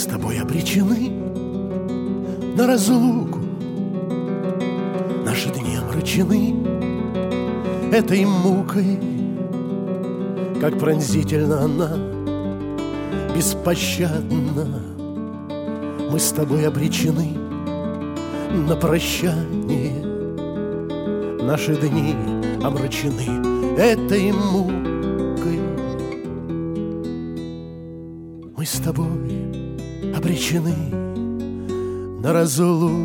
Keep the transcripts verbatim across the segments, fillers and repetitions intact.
с тобой обречены на разлуку. Наши дни омрачены этой мукой, как пронзительно она, беспощадна. Мы с тобой обречены на прощание. Наши дни омрачены этой мукой. Мы с тобой обречены на разлуку.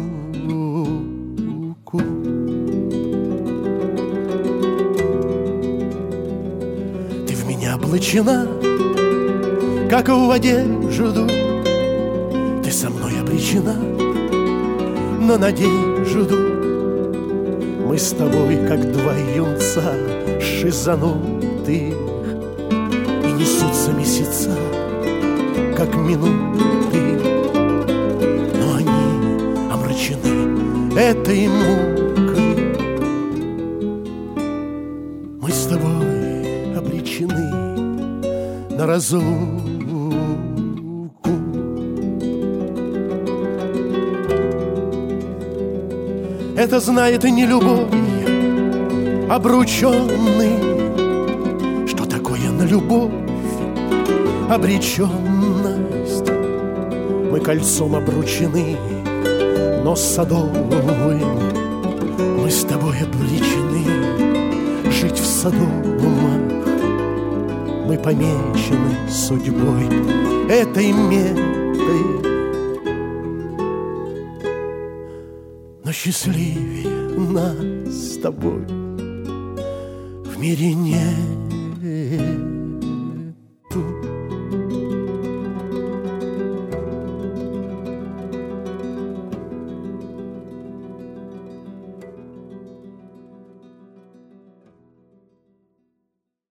Ты в меня облачена, как в одежду. Ты со мной обречена на надежду. Мы с тобой, как два юнца шизанутых, и несутся месяца, как минуты, но они омрачены этой мукой. Мы с тобой обречены на разлуку. Это знает и не любовь, обрученный. Что такое на любовь обреченность? Мы кольцом обручены, но садовым. Мы с тобой обречены жить в Содомах. Мы помечены судьбой этой метой. Но счастливее нас с тобой в мире нету.